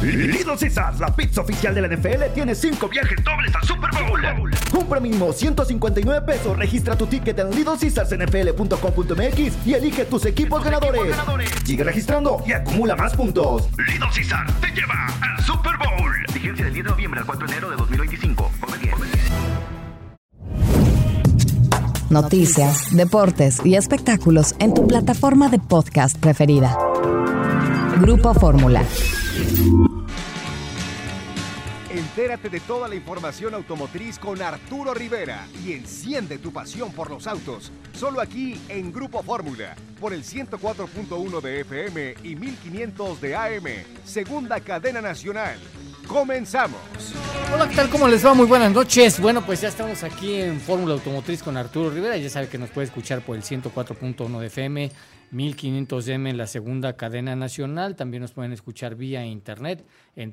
Little Caesars, la pizza oficial de la NFL, tiene 5 viajes dobles al Super Bowl. Compra mínimo $159. Registra tu ticket en littlecaesarsnfl.com.mx y elige tus equipos ganadores. Sigue registrando y acumula más puntos. Little Caesars te lleva al Super Bowl. Vigencia del 10 de noviembre al 4 de enero de 2025. Come bien. Noticias, deportes y espectáculos en tu plataforma de podcast preferida. Grupo Fórmula. Entérate de toda la información automotriz con Arturo Rivera y enciende tu pasión por los autos. Solo aquí en Grupo Fórmula, por el 104.1 de FM y 1500 de AM. Segunda cadena nacional. ¡Comenzamos! Hola, ¿qué tal? ¿Cómo les va? Muy buenas noches. Bueno, pues ya estamos aquí en Fórmula Automotriz con Arturo Rivera. Ya sabe que nos puede escuchar por el 104.1 de FM, 1500 M en la segunda cadena nacional. También nos pueden escuchar vía internet en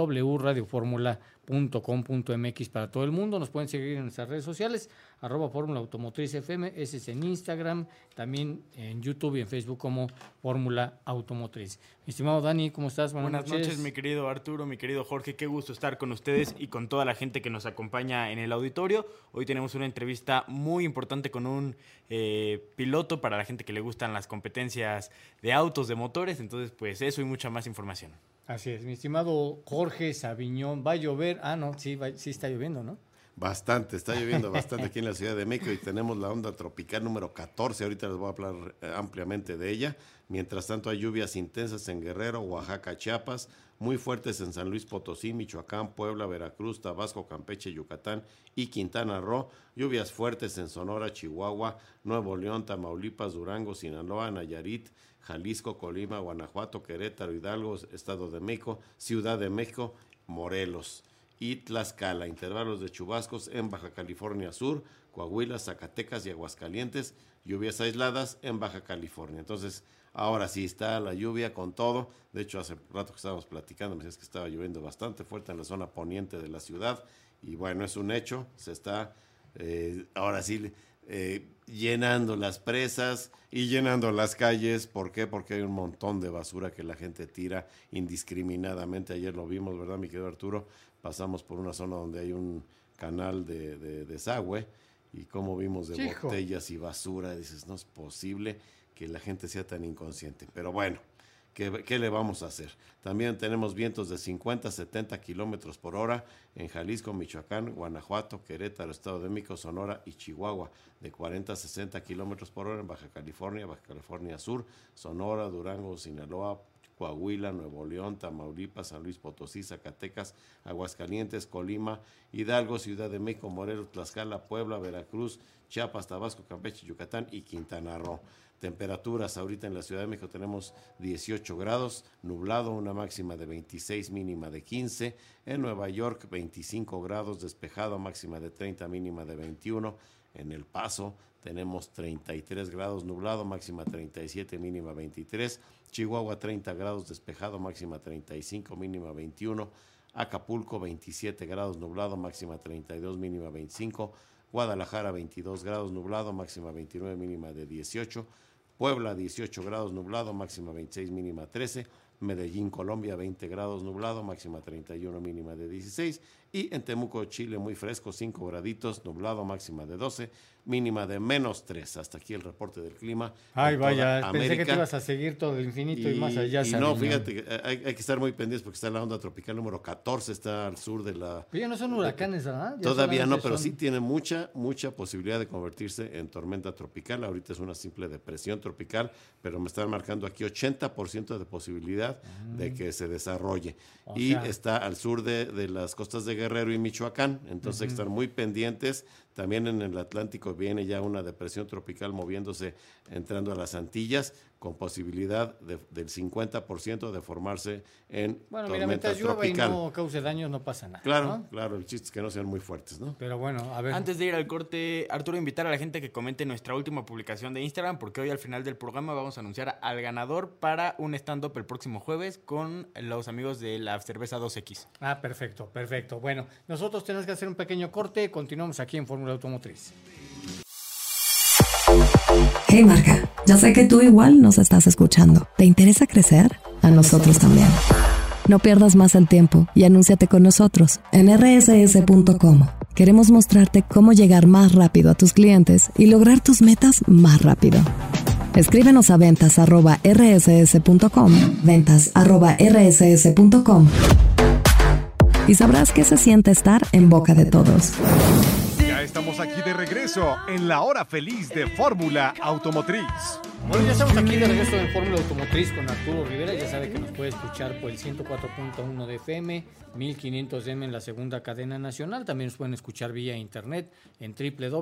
www.radioformula.com.mx para todo el mundo. Nos pueden seguir en nuestras redes sociales, @Fórmula Automotriz FM, ese es en Instagram, también en YouTube y en Facebook como Fórmula Automotriz. Mi estimado Dani, ¿cómo estás? Buenas noches, mi querido Arturo, mi querido Jorge. Qué gusto estar con ustedes y con toda la gente que nos acompaña en el auditorio. Hoy tenemos una entrevista muy importante con un piloto para la gente que le gustan las competencias de autos, de motores. Entonces, pues eso y mucha más información. Así es, mi estimado Jorge Sabiñón. ¿Va a llover? No, sí está lloviendo, ¿no? Bastante, está lloviendo bastante aquí en la Ciudad de México y tenemos la onda tropical número 14, ahorita les voy a hablar ampliamente de ella. Mientras tanto hay lluvias intensas en Guerrero, Oaxaca, Chiapas, muy fuertes en San Luis Potosí, Michoacán, Puebla, Veracruz, Tabasco, Campeche, Yucatán y Quintana Roo, lluvias fuertes en Sonora, Chihuahua, Nuevo León, Tamaulipas, Durango, Sinaloa, Nayarit, Jalisco, Colima, Guanajuato, Querétaro, Hidalgo, Estado de México, Ciudad de México, Morelos y Tlaxcala, intervalos de chubascos en Baja California Sur, Coahuila, Zacatecas y Aguascalientes, lluvias aisladas en Baja California. Entonces, ahora sí está la lluvia con todo. De hecho, hace rato que estábamos platicando, me decías que estaba lloviendo bastante fuerte en la zona poniente de la ciudad. Y bueno, es un hecho, se está ahora sí llenando las presas y llenando las calles. ¿Por qué? Porque hay un montón de basura que la gente tira indiscriminadamente. Ayer lo vimos, ¿verdad, mi querido Arturo? Pasamos por una zona donde hay un canal de desagüe y como vimos de botellas y basura. Dices, no es posible que la gente sea tan inconsciente. Pero bueno, ¿qué le vamos a hacer? También tenemos vientos de 50, 70 kilómetros por hora en Jalisco, Michoacán, Guanajuato, Querétaro, Estado de México, Sonora y Chihuahua. De 40 a 60 kilómetros por hora en Baja California Sur, Sonora, Durango, Sinaloa, Coahuila, Nuevo León, Tamaulipas, San Luis Potosí, Zacatecas, Aguascalientes, Colima, Hidalgo, Ciudad de México, Morelos, Tlaxcala, Puebla, Veracruz, Chiapas, Tabasco, Campeche, Yucatán y Quintana Roo. Temperaturas ahorita en la Ciudad de México tenemos 18 grados, nublado, una máxima de 26, mínima de 15. En Nueva York 25 grados, despejado, máxima de 30, mínima de 21. En El Paso tenemos 33 grados, nublado, máxima 37, mínima 23. Chihuahua 30 grados, despejado, máxima 35, mínima 21. Acapulco 27 grados, nublado, máxima 32, mínima 25. Guadalajara 22 grados, nublado, máxima 29, mínima de 18. Puebla 18 grados, nublado, máxima 26, mínima 13. Medellín, Colombia 20 grados, nublado, máxima 31, mínima de 16. Y en Temuco, Chile, muy fresco, 5 graditos, nublado, máxima de 12, mínima de -3. Hasta aquí el reporte del clima. Ay, vaya, pensé que te ibas a seguir todo el infinito y más allá. Y no, fíjate, hay que estar muy pendientes porque está la onda tropical número 14, está al sur de la... Pero ya no son huracanes, ¿verdad? Ya todavía no, pero sí tiene mucha posibilidad de convertirse en tormenta tropical. Ahorita es una simple depresión tropical, pero me están marcando aquí 80% de posibilidad de que se desarrolle. Y está al sur de las costas de Guerrero y Michoacán, entonces hay que estar muy pendientes. También en el Atlántico viene ya una depresión tropical moviéndose, entrando a las Antillas, con posibilidad del 50% de formarse en tormenta tropical. Llueva y no cause daños, no pasa nada. Claro, ¿no? Claro, el chiste es que no sean muy fuertes, ¿no? Pero bueno, a ver. Antes de ir al corte, Arturo, invitar a la gente que comente nuestra última publicación de Instagram, porque hoy al final del programa vamos a anunciar al ganador para un stand-up el próximo jueves con los amigos de la cerveza 2X. Perfecto. Bueno, nosotros tenemos que hacer un pequeño corte, continuamos aquí en Fórmula Automotriz. Hey marca, ya sé que tú igual nos estás escuchando. ¿Te interesa crecer? A nosotros también. No pierdas más el tiempo y anúnciate con nosotros en rss.com. Queremos mostrarte cómo llegar más rápido a tus clientes y lograr tus metas más rápido. Escríbenos a ventas@rss.com, ventas@rss.com, y sabrás qué se siente estar en boca de todos. Ya estamos aquí de regreso en la hora feliz de Fórmula Automotriz. Bueno, ya estamos aquí de regreso en Fórmula Automotriz con Arturo Rivera. Ya sabe que nos puede escuchar por el 104.1 de FM, 1500M en la segunda cadena nacional. También nos pueden escuchar vía internet en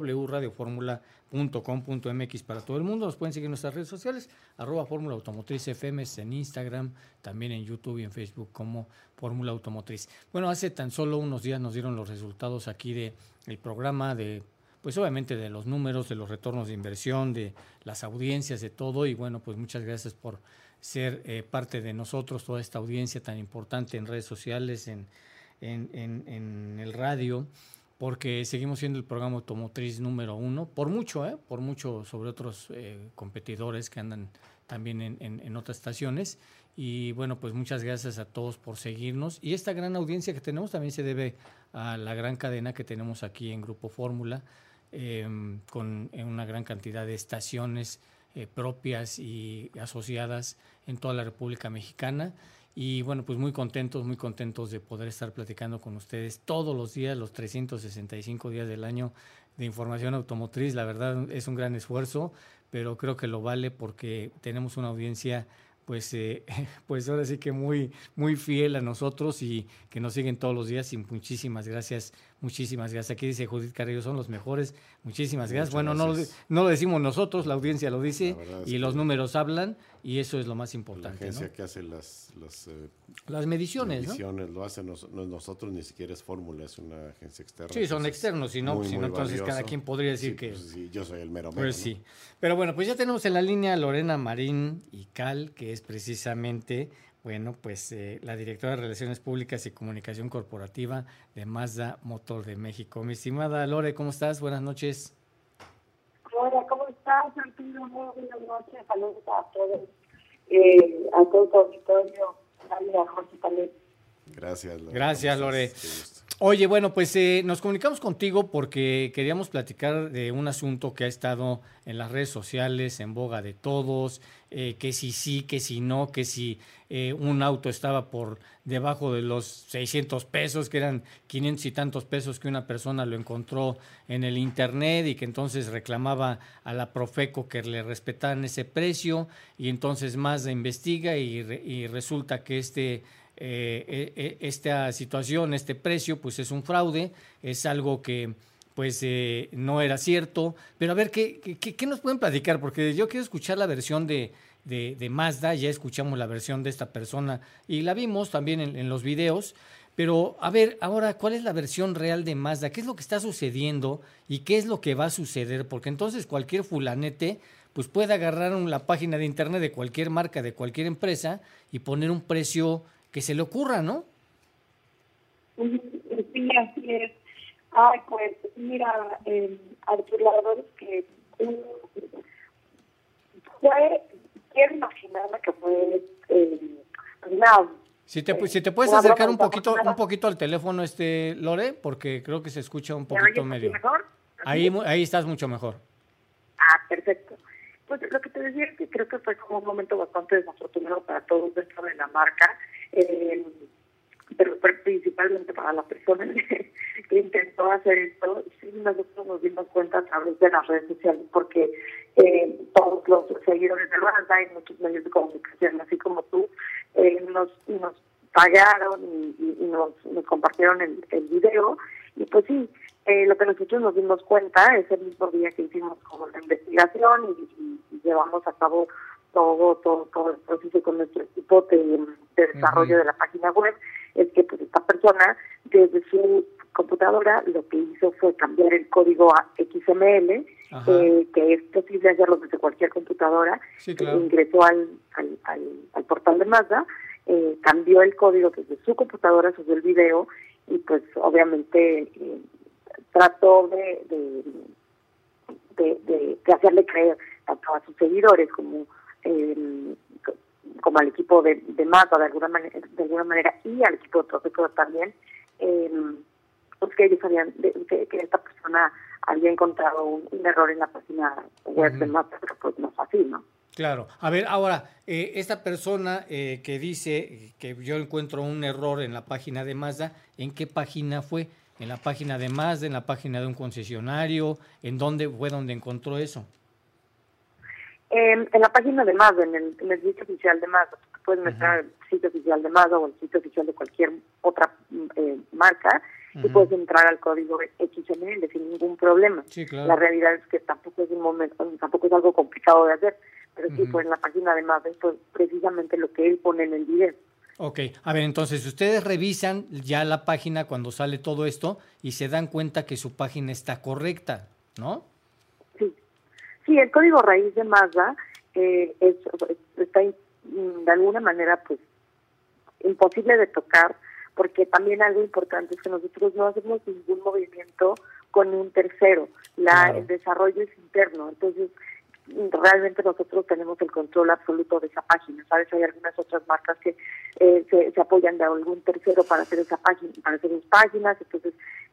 www.radioformula.com.mx para todo el mundo. Nos pueden seguir en nuestras redes sociales, @Fórmula Automotriz FM, en Instagram, también en YouTube y en Facebook como Fórmula Automotriz. Bueno, hace tan solo unos días nos dieron los resultados aquí del programa pues obviamente de los números, de los retornos de inversión, de las audiencias, de todo. Y bueno, pues muchas gracias por ser parte de nosotros, toda esta audiencia tan importante en redes sociales, en el radio, porque seguimos siendo el programa automotriz número 1, por mucho sobre otros competidores que andan también en otras estaciones. Y bueno, pues muchas gracias a todos por seguirnos. Y esta gran audiencia que tenemos también se debe a la gran cadena que tenemos aquí en Grupo Fórmula, con una gran cantidad de estaciones propias y asociadas en toda la República Mexicana. Y bueno, pues muy contentos de poder estar platicando con ustedes todos los días, los 365 días del año, de información automotriz. La verdad es un gran esfuerzo, pero creo que lo vale porque tenemos una audiencia pues ahora sí que muy fiel a nosotros y que nos siguen todos los días. Y muchísimas gracias. Aquí dice Judith Carrillo, son los mejores. Muchísimas gracias. Bueno, gracias. No lo decimos nosotros, la audiencia lo dice y los números hablan, y eso es lo más importante. La agencia, ¿no?, que hace las mediciones, ¿no? Lo hacen nosotros, ni siquiera es Fórmula, es una agencia externa. Sí, son externos, si no entonces valioso. Cada quien podría decir pues, sí, yo soy el mero. Pues ¿no? sí. Pero bueno, pues ya tenemos en la línea a Lorena Marín y Cal, que es precisamente, bueno, pues la directora de Relaciones Públicas y Comunicación Corporativa de Mazda Motor de México. Mi estimada Lore, ¿cómo estás? Buenas noches. Hola, ¿cómo estás, Arturo? Muy buenas noches. Saludos a todos, a todo tu auditorio. A Jorge también. Gracias, Lore. Gracias, Lore. Oye, bueno, pues nos comunicamos contigo porque queríamos platicar de un asunto que ha estado en las redes sociales, en boga de todos, que si sí, que si no, que si un auto estaba por debajo de los 600 pesos, que eran 500 y tantos pesos, que una persona lo encontró en el internet y que entonces reclamaba a la Profeco que le respetaran ese precio, y entonces Mazda investiga y resulta que esta situación, este precio, pues es un fraude, es algo que pues no era cierto. Pero a ver, ¿qué nos pueden platicar? Porque yo quiero escuchar la versión de Mazda. Ya escuchamos la versión de esta persona y la vimos también en los videos, pero a ver, ahora, ¿cuál es la versión real de Mazda? ¿Qué es lo que está sucediendo y qué es lo que va a suceder? Porque entonces cualquier fulanete pues puede agarrar la página de internet de cualquier marca, de cualquier empresa, y poner un precio que se le ocurra, ¿no? Sí, así es. Ay, pues mira, Arturo, la verdad es que quiero imaginarme que fue una... Si te puedes acercar un poquito al teléfono, Lore, porque creo que se escucha un poquito medio. ¿Mejor? Ahí estás mucho mejor. Ah, perfecto. Pues lo que te decía es que creo que fue como un momento bastante desafortunado para todos dentro de la marca, pero principalmente para la persona que intentó hacer esto. Sí, nosotros nos dimos cuenta a través de las redes sociales, porque todos los seguidores de Mazda y muchos medios de comunicación, así como tú, nos pagaron y nos compartieron el video. Y pues sí, lo que nosotros nos dimos cuenta es el mismo día que hicimos como la investigación y llevamos a cabo todo el proceso con nuestro equipo de desarrollo de la página web, es que pues esta persona desde su computadora lo que hizo fue cambiar el código a XML, que es posible hacerlo desde cualquier computadora. Sí, claro. Ingresó al portal de Mazda, cambió el código desde su computadora, subió el video y pues obviamente trató de hacerle creer tanto a sus seguidores como como al equipo de Mazda de alguna manera y al equipo de Profeco también, pues que ellos sabían que esta persona había encontrado un error en la página web de Mazda, pero pues no es así, ¿no? Claro. A ver, ahora, esta persona que dice que yo encuentro un error en la página de Mazda, ¿en qué página fue? ¿En la página de Mazda, en la página de un concesionario? ¿En dónde fue donde encontró eso? En la página de Mazda, en el sitio oficial de Mazda. Tú puedes meter el sitio oficial de Mazda o el sitio oficial de cualquier otra marca y puedes entrar al código XML sin ningún problema. Sí, claro. La realidad es que tampoco es algo complicado de hacer, pero sí, pues en la página de Mazda es precisamente lo que él pone en el video. Ok, a ver, entonces ustedes revisan ya la página cuando sale todo esto y se dan cuenta que su página está correcta, ¿no? Sí, el código raíz de Mazda está de alguna manera pues imposible de tocar, porque también algo importante es que nosotros no hacemos ningún movimiento con un tercero, el desarrollo es interno, entonces realmente nosotros tenemos el control absoluto de esa página, ¿sabes? Hay algunas otras marcas que se apoyan de algún tercero para hacer esa página, para hacer sus páginas, entonces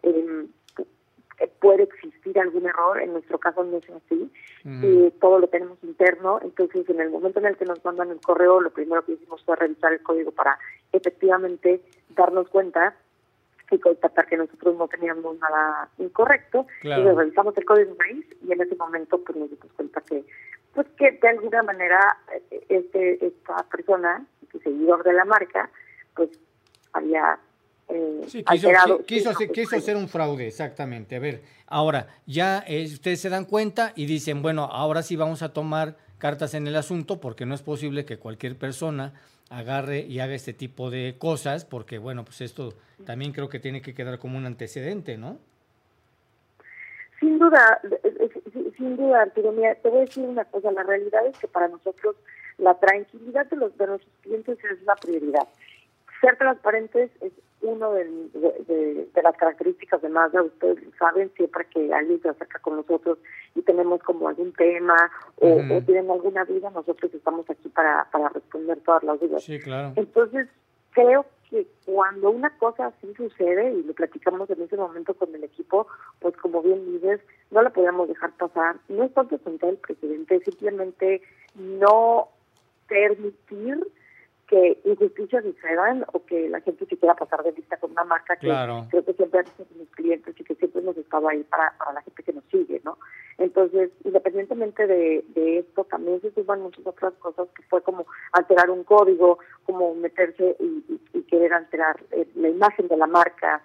puede existir algún error, en nuestro caso no es así, todo lo tenemos interno, entonces en el momento en el que nos mandan el correo, lo primero que hicimos fue revisar el código para efectivamente darnos cuenta y constatar que nosotros no teníamos nada incorrecto. Claro. Entonces revisamos el código raíz y en ese momento pues nos dimos cuenta que de alguna manera esta persona, este seguidor de la marca, pues había quiso hacer un fraude, exactamente. A ver, ahora ya ustedes se dan cuenta y dicen, bueno, ahora sí vamos a tomar cartas en el asunto, porque no es posible que cualquier persona agarre y haga este tipo de cosas, porque bueno, pues esto también creo que tiene que quedar como un antecedente, ¿no? Sin duda, Arturo, mira, te voy a decir una cosa, la realidad es que para nosotros la tranquilidad de nuestros clientes es la prioridad. Ser transparentes es uno de las características de Mazda. Ustedes saben, siempre que alguien se acerca con nosotros y tenemos como algún tema o tienen alguna duda, nosotros estamos aquí para responder todas las dudas. Sí, claro. Entonces, creo que cuando una cosa así sucede, y lo platicamos en ese momento con el equipo, pues como bien dices, no la podíamos dejar pasar. No es tanto contra el presidente, simplemente no permitir que injusticias sucedan o que la gente se quiera pasar de vista con una marca que creo que siempre han sido mis clientes y que siempre hemos estado ahí para la gente que nos sigue, ¿no? Entonces, independientemente de esto, también se suman muchas otras cosas, que fue como alterar un código, como meterse y querer alterar la imagen de la marca,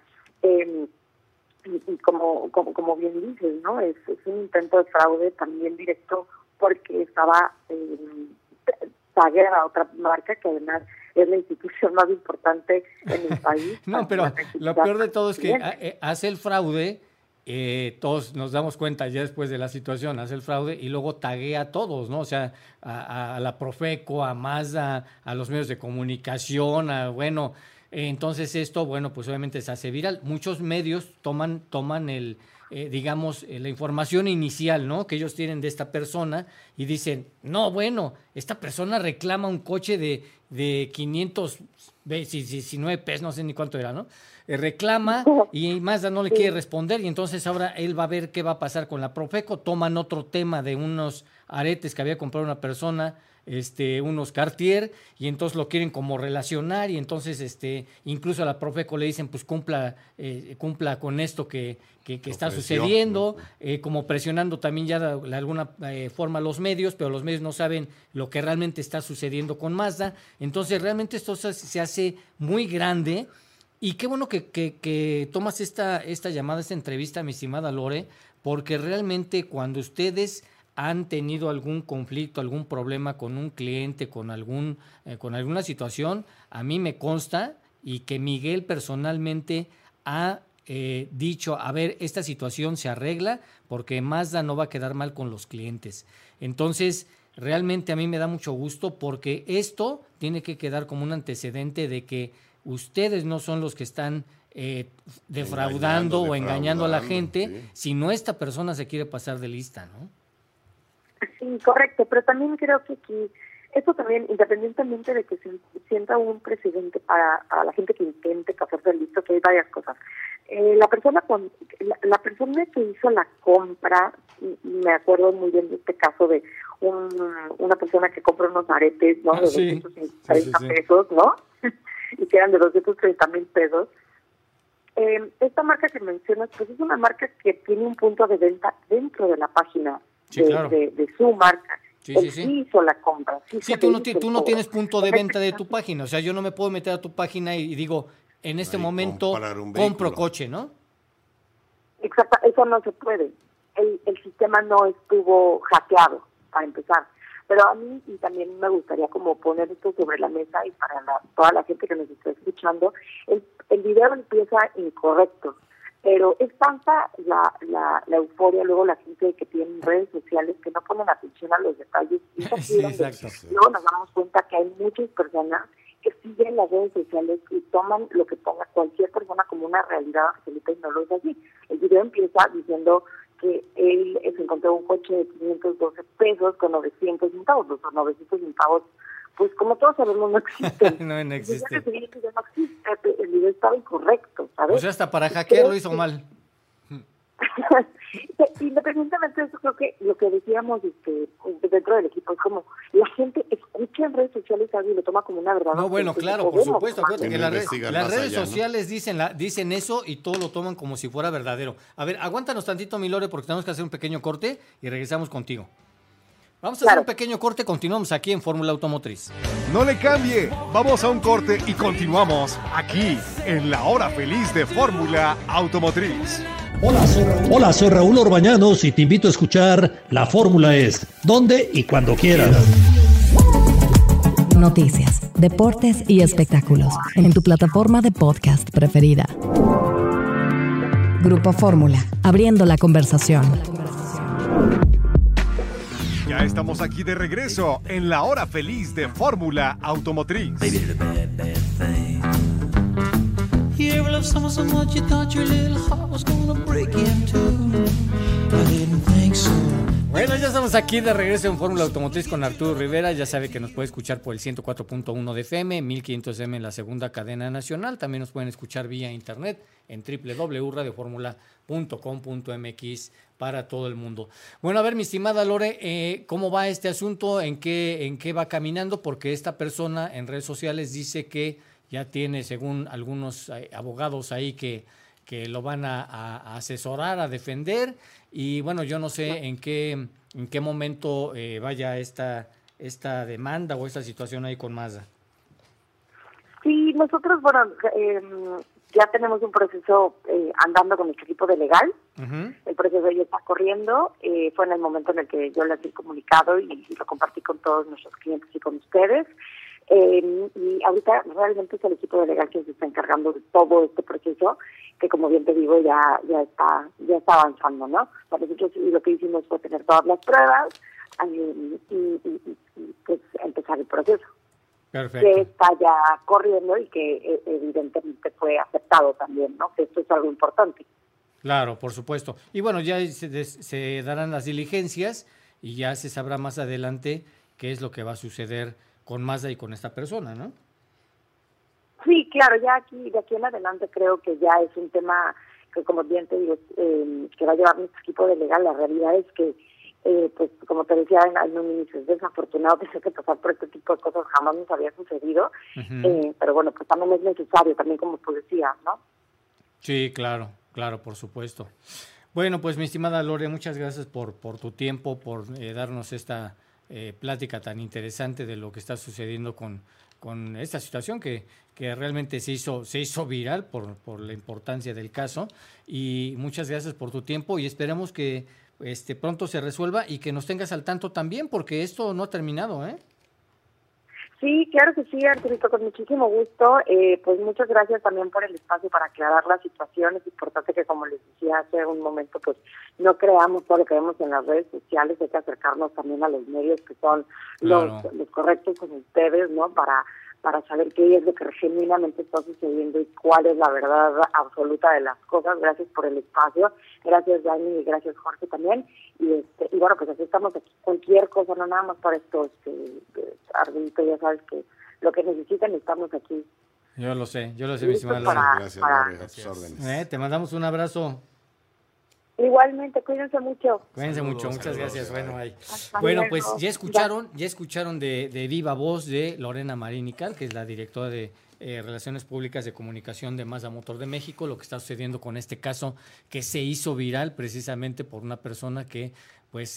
y como bien dices, ¿no? Es un intento de fraude también directo, porque estaba tagueada a otra marca que además es la institución más importante en el país. No, pero lo peor de todo es que hace el fraude, todos nos damos cuenta ya después de la situación, hace el fraude y luego taguea a todos, ¿no? O sea, a la Profeco, a Mazda, a los medios de comunicación, entonces esto, bueno, pues obviamente se hace viral. Muchos medios toman la información inicial, ¿no?, que ellos tienen de esta persona y dicen, no, bueno, esta persona reclama un coche de 519 pesos, no sé ni cuánto era, ¿no? Reclama y Mazda no le quiere responder, y entonces ahora él va a ver qué va a pasar con la Profeco. Toman otro tema de unos aretes que había comprado una persona, unos Cartier, y entonces lo quieren como relacionar, y entonces incluso a la Profeco le dicen, pues cumpla con esto que está sucediendo, como presionando también ya de alguna forma los medios, pero los medios no saben lo que realmente está sucediendo con Mazda. Entonces realmente esto se hace muy grande, y qué bueno que tomas esta llamada, esta entrevista, mi estimada Lore, porque realmente cuando ustedes han tenido algún conflicto, algún problema con un cliente, con alguna situación, a mí me consta, y que Miguel personalmente ha dicho, a ver, esta situación se arregla porque Mazda no va a quedar mal con los clientes. Entonces, realmente a mí me da mucho gusto, porque esto tiene que quedar como un antecedente de que ustedes no son los que están defraudando o engañando a la gente, sino esta persona se quiere pasar de lista, ¿no? Sí, correcto, pero también creo que aquí Esto también, independientemente de que se sienta un precedente para la gente que intente pasarse listo, que hay varias cosas. La persona que hizo la compra, me acuerdo muy bien de este caso de una persona que compra unos aretes, ¿no? De 230 pesos, ¿no? Y que eran de 230,000 pesos. Esta marca que mencionas, pues es una marca que tiene un punto de venta dentro de la página de su marca. Sí. Hizo la compra. Tú no tienes punto de venta de tu página. O sea, yo no me puedo meter a tu página y digo, en este momento compro coche, ¿no? Exacto, eso no se puede. El sistema no estuvo hackeado, para empezar. Pero a mí, y también me gustaría como poner esto sobre la mesa y para toda la gente que nos está escuchando, el video empieza incorrecto. Pero es tanta la euforia, luego la gente que tiene redes sociales que no ponen atención a los detalles. Y luego nos damos cuenta que hay muchas personas que siguen las redes sociales y toman lo que ponga cualquier persona como una realidad absoluta y no lo es así. El video empieza diciendo que él se encontró un coche de 512 pesos con 900 centavos. Los 900 centavos, pues como todos sabemos, no existen. No existen. El video estaba incorrecto, ¿sabes? O sea, hasta para hackear lo hizo mal. Independientemente de eso, creo que lo que decíamos dentro del equipo es como la gente escucha en redes sociales algo y lo toma como una verdad. No, bueno, claro, por supuesto. Que las redes sociales dicen eso y todo lo toman como si fuera verdadero. A ver, aguántanos tantito, mi Lore, porque tenemos que hacer un pequeño corte y regresamos contigo. Vamos a hacer un pequeño corte, continuamos aquí en Fórmula Automotriz. No le cambie, vamos a un corte y continuamos aquí en la hora feliz de Fórmula Automotriz. Hola, soy Raúl Orbañanos y te invito a escuchar La Fórmula Es, donde y cuando quieras. Noticias, deportes y espectáculos en tu plataforma de podcast preferida. Grupo Fórmula, abriendo la conversación. Ya estamos aquí de regreso en la hora feliz de Fórmula Automotriz. Bueno, ya estamos aquí de regreso en Fórmula Automotriz con Arturo Rivera. Ya sabe que nos puede escuchar por el 104.1 de FM, 1500M en la segunda cadena nacional. También nos pueden escuchar vía internet en www.radioformula.com.mx para todo el mundo. Bueno, a ver, mi estimada Lore, ¿cómo va este asunto? ¿En qué va caminando? Porque esta persona en redes sociales dice que ya tiene, según algunos abogados ahí, que lo van a asesorar, a defender. Y bueno, yo no sé en qué momento vaya esta demanda o esta situación ahí con Mazda. Sí, nosotros, ya tenemos un proceso andando con nuestro equipo de legal. Uh-huh. El proceso ya está corriendo. Fue en el momento en el que yo les he comunicado y lo compartí con todos nuestros clientes y con ustedes. Y ahorita realmente es el equipo de legal quien se está encargando de todo este proceso, que como bien te digo ya está avanzando, ¿no? Para nosotros lo que hicimos fue tener todas las pruebas y pues empezar el proceso. Perfecto. Que está ya corriendo y que evidentemente fue aceptado también, ¿no? Que esto es algo importante. Claro, por supuesto. Y bueno, ya se darán las diligencias y ya se sabrá más adelante qué es lo que va a suceder con Mazda y con esta persona, ¿no? Sí, claro, ya de aquí en adelante creo que ya es un tema que, como bien te digo, que va a llevar nuestro equipo de legal. La realidad es que, pues como te decía en un inicio, es desafortunado tener que pasar por este tipo de cosas, jamás nos había sucedido, uh-huh. Pero bueno, pues también es necesario, también como tú decías, ¿no? Sí, claro, por supuesto. Bueno, pues mi estimada Lore, muchas gracias por tu tiempo, por darnos esta plática tan interesante de lo que está sucediendo con esta situación que realmente se hizo viral por la importancia del caso. Y muchas gracias por tu tiempo y esperemos que pronto se resuelva y que nos tengas al tanto también, porque esto no ha terminado, ¿eh? Sí, claro que sí, Arturito, con muchísimo gusto. Pues muchas gracias también por el espacio para aclarar la situación. Es importante que, como les decía hace un momento, pues no creamos todo lo que vemos en las redes sociales. Hay que acercarnos también a los medios que son los correctos con ustedes, ¿no? Para para saber qué es lo que genuinamente está sucediendo y cuál es la verdad absoluta de las cosas. Gracias por el espacio, gracias Dani y gracias Jorge también. Y bueno, pues así estamos aquí. Cualquier cosa, no nada más para esto, Ardito, ya sabes que lo que necesiten estamos aquí. Yo lo sé, mi estimada Lore. Gracias, Lore, a tus órdenes. Te mandamos un abrazo. Igualmente, cuídense mucho. Cuídense mucho, muchas saludos, gracias. Bueno, ahí. Hasta Bueno, luego. pues ya escucharon de viva voz de Lorena Marín-Nical, que es la directora de Relaciones Públicas de Comunicación de Mazda Motor de México, lo que está sucediendo con este caso que se hizo viral precisamente por una persona que, pues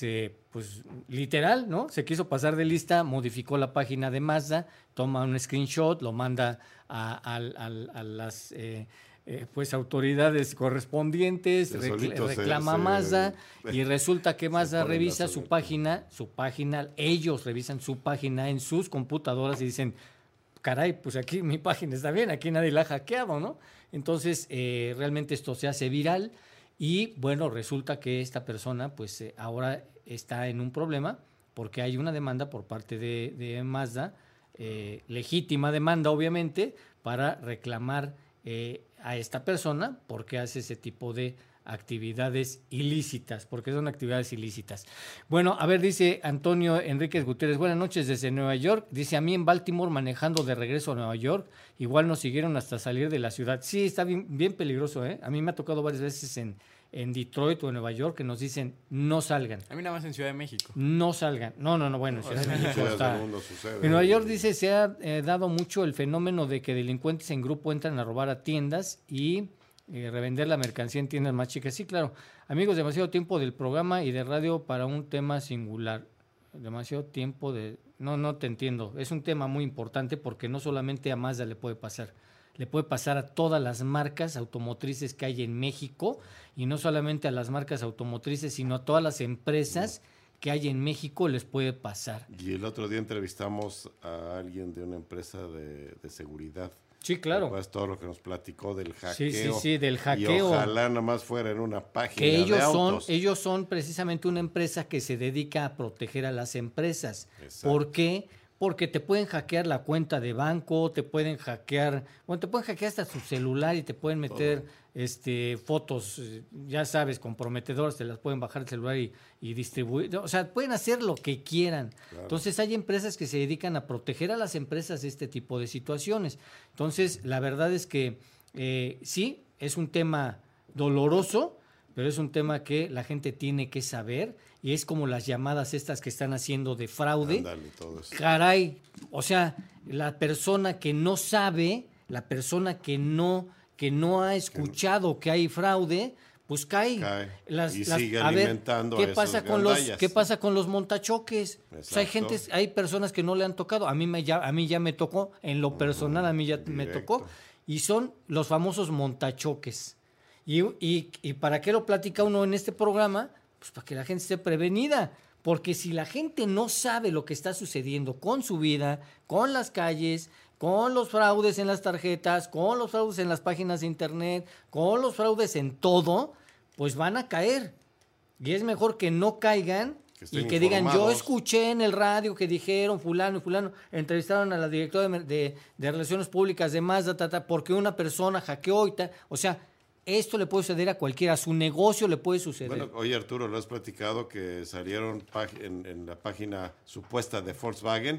literal, ¿no? Se quiso pasar de lista, modificó la página de Mazda, toma un screenshot, lo manda a las pues autoridades correspondientes, reclama a Mazda y resulta que Mazda revisa su página, ellos revisan su página en sus computadoras y dicen, caray, pues aquí mi página está bien, aquí nadie la ha hackeado, ¿no? Entonces, realmente esto se hace viral y, bueno, resulta que esta persona, pues ahora está en un problema porque hay una demanda por parte de Mazda, legítima demanda, obviamente, para reclamar a esta persona porque hace ese tipo de actividades ilícitas, porque son actividades ilícitas. Bueno, a ver, dice Antonio Enríquez Gutiérrez, buenas noches desde Nueva York. Dice, a mí en Baltimore, manejando de regreso a Nueva York, igual nos siguieron hasta salir de la ciudad. Sí, está bien peligroso, ¿eh? A mí me ha tocado varias veces en Detroit o en Nueva York que nos dicen, no salgan. A mí nada más en Ciudad de México. No salgan. No, bueno, en Ciudad de México está. Sucede. En Nueva York, dice, se ha dado mucho el fenómeno de que delincuentes en grupo entran a robar a tiendas y revender la mercancía en tiendas más chicas. Sí, claro. Amigos, demasiado tiempo del programa y de radio para un tema singular. Demasiado tiempo de... No te entiendo. Es un tema muy importante porque no solamente a Mazda le puede pasar. Le puede pasar a todas las marcas automotrices que hay en México y no solamente a las marcas automotrices, sino a todas las empresas que hay en México les puede pasar. Y el otro día entrevistamos a alguien de una empresa de seguridad. Sí, claro. Pues todo lo que nos platicó del hackeo. Sí, del hackeo. Y ojalá nada más fuera en una página que ellos de autos. Ellos son precisamente una empresa que se dedica a proteger a las empresas. Exacto. ¿Por qué? Porque te pueden hackear la cuenta de banco, te pueden hackear hasta su celular y te pueden meter fotos, ya sabes, comprometedoras, te las pueden bajar el celular y distribuir. O sea, pueden hacer lo que quieran. Claro. Entonces, hay empresas que se dedican a proteger a las empresas de este tipo de situaciones. Entonces, la verdad es que sí, es un tema doloroso, pero es un tema que la gente tiene que saber y es como las llamadas estas que están haciendo de fraude. Ándale, todo eso. Caray, o sea, la persona que no sabe, la persona que no ha escuchado que hay fraude, pues cae. Y sigue alimentando ¿qué a pasa esos con gandallas? ¿Qué pasa con los montachoques? O sea, hay personas que no le han tocado. A mí ya me tocó, en lo personal a mí ya me tocó, y son los famosos montachoques. ¿Y para qué lo platica uno en este programa? Pues para que la gente esté prevenida. Porque si la gente no sabe lo que está sucediendo con su vida, con las calles, con los fraudes en las tarjetas, con los fraudes en las páginas de internet, con los fraudes en todo, pues van a caer. Y es mejor que no caigan y que digan, yo escuché en el radio que dijeron fulano y fulano, entrevistaron a la directora de Relaciones Públicas de Mazda, porque una persona hackeó y tal. O sea, esto le puede suceder a cualquiera, a su negocio le puede suceder. Bueno, oye Arturo, lo has platicado que salieron en la página supuesta de Volkswagen,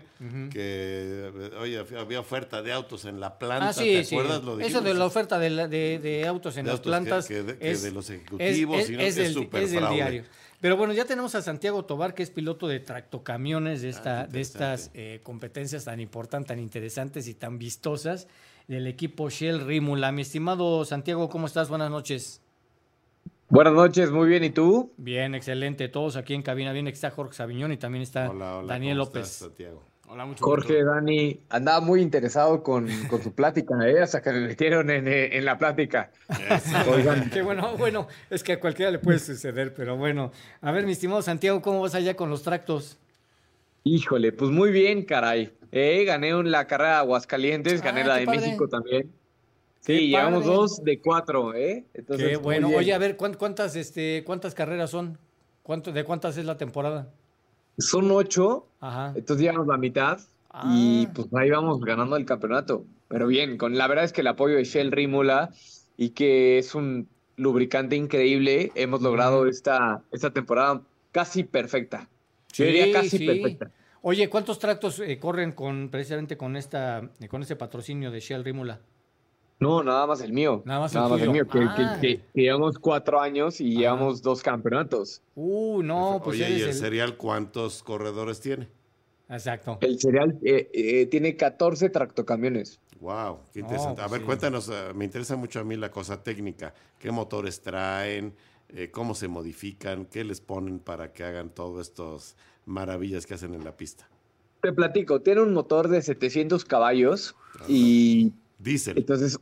que oye, había oferta de autos en la planta, sí, ¿te acuerdas? Lo eso de la oferta de autos en las plantas que de los ejecutivos, es súper fraude. Diario. Pero bueno, ya tenemos a Santiago Tobar, que es piloto de tractocamiones de estas competencias tan importantes, tan interesantes y tan vistosas del equipo Shell Rímula. Mi estimado Santiago, ¿cómo estás? Buenas noches. Buenas noches, muy bien, ¿y tú? Bien, excelente. Todos aquí en cabina. Bien, está Jorge Sabiñón y también está Daniel López. Estás, Santiago? Hola, mucho Jorge, gusto. Dani, andaba muy interesado con su plática, hasta que me metieron en la plática. Oigan. Qué bueno, es que a cualquiera le puede suceder, pero bueno. A ver, mi estimado Santiago, ¿cómo vas allá con los tractos? Híjole, pues muy bien, caray. Gané la carrera de Aguascalientes, gané la de padre. México también. Sí, llevamos 2 de 4, Entonces, qué bueno. Oye, a ver, ¿cuántas carreras son? ¿De cuántas es la temporada? Son 8, Ajá. Entonces llevamos la mitad. y pues ahí vamos ganando el campeonato. Pero bien, la verdad es que el apoyo de Shell Rímola y que es un lubricante increíble, hemos logrado esta temporada casi perfecta. Yo diría casi perfecta. Oye, ¿cuántos tractos corren precisamente con este patrocinio de Shell Rímola? No, nada más el mío. Nada más el mío. Que llevamos 4 años y llevamos 2 campeonatos. No, pues oye, ¿y el cereal cuántos corredores tiene? Exacto. El cereal tiene 14 tractocamiones. Wow, qué interesante. A ver, cuéntanos, me interesa mucho a mí la cosa técnica. ¿Qué motores traen? ¿Cómo se modifican? ¿Qué les ponen para que hagan todas estas maravillas que hacen en la pista? Te platico, tiene un motor de 700 caballos y... Diésel. Entonces,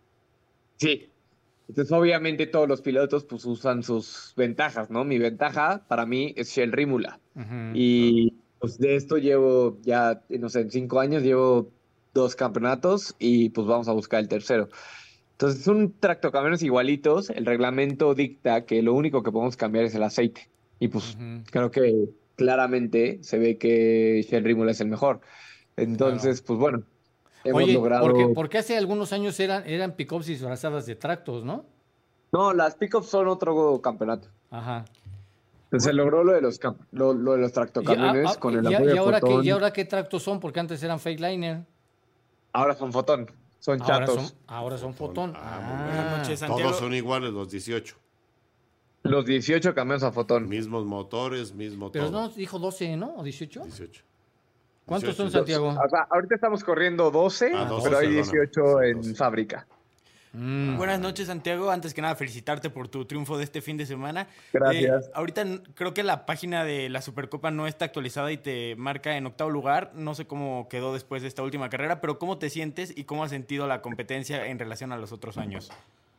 sí. Entonces, obviamente, todos los pilotos pues usan sus ventajas, ¿no? Mi ventaja, para mí, es Shell Rímola. Y pues de esto llevo ya, no sé, en 5 años llevo 2 campeonatos y pues vamos a buscar el tercero. Entonces, son tractocamiones igualitos. El reglamento dicta que lo único que podemos cambiar es el aceite. Y pues creo que claramente se ve que Shell Rímola es el mejor. Entonces, pues bueno. Hemos logrado... porque hace algunos años eran pick-ups disfrazadas de tractos, ¿no? No, las pick-ups son otro campeonato. Ajá. Pues se logró lo de los tractocamiones con el apoyo de Fotón. ¿Y ahora qué tractos son? Porque antes eran fake liner. Ahora son Fotón. Son chatos. Ahora son Fotón. Buenas noches, Santiago. Todos son iguales, los 18. Los 18 camiones a Fotón. Mismos motores, mismo Pero todo. no, dijo 12, ¿no? ¿O 18? 18. ¿Cuántos son, Santiago? O sea, ahorita estamos corriendo 12, pero hay 18 en fábrica. Buenas noches, Santiago. Antes que nada, felicitarte por tu triunfo de este fin de semana. Gracias. Ahorita creo que la página de la Supercopa no está actualizada y te marca en 8º lugar. No sé cómo quedó después de esta última carrera, pero ¿cómo te sientes y cómo has sentido la competencia en relación a los otros años?